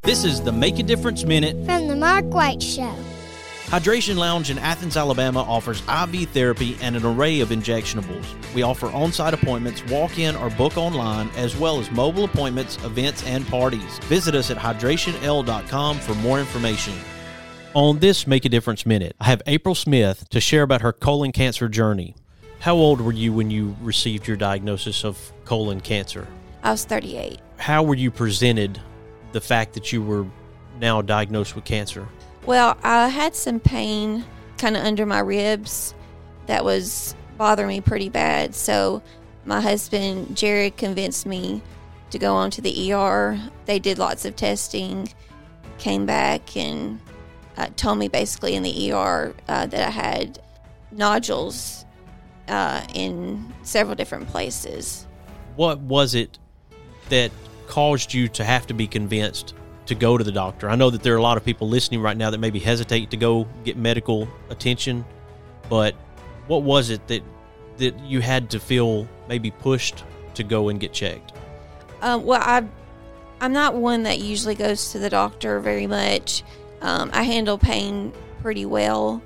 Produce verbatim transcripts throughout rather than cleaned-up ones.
This is the Make a Difference Minute from the Mark White Show. Hydration Lounge in Athens, Alabama offers I V therapy and an array of injectionables. We offer on-site appointments, walk-in or book online, as well as mobile appointments, events, and parties. Visit us at hydration l dot com for more information. On this Make a Difference Minute, I have April Smith to share about her colon cancer journey. How old were you when you received your diagnosis of colon cancer? I was thirty-eight. How were you presented the fact that you were now diagnosed with cancer? Well, I had some pain kind of under my ribs that was bothering me pretty bad. So my husband, Jared, convinced me to go on to the E R. They did lots of testing, came back and uh, told me basically in the E R uh, that I had nodules uh, in several different places. What was it that caused you to have to be convinced to go to the doctor? I know that there are a lot of people listening right now that maybe hesitate to go get medical attention, but what was it that that you had to feel maybe pushed to go and get checked? Um, well, I, I'm not one that usually goes to the doctor very much. Um, I handle pain pretty well,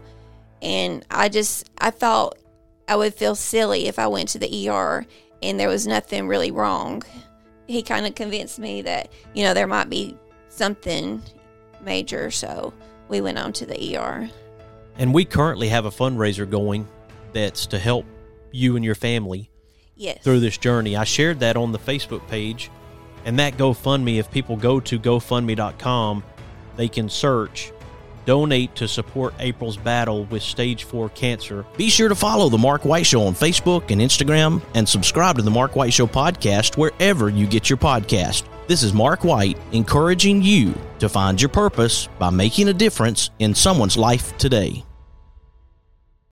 and I just, I thought I would feel silly if I went to the E R and there was nothing really wrong. He kind of convinced me that, you know, there might be something major, so we went on to the E R. And we currently have a fundraiser going that's to help you and your family yes. through this journey. I shared that on the Facebook page, and that GoFundMe, if people go to go fund me dot com, they can search Donate to support April's battle with stage four cancer. Be sure to follow The Mark White Show on Facebook and Instagram, and subscribe to The Mark White Show podcast wherever you get your podcast. This is Mark White, encouraging you to find your purpose by making a difference in someone's life today.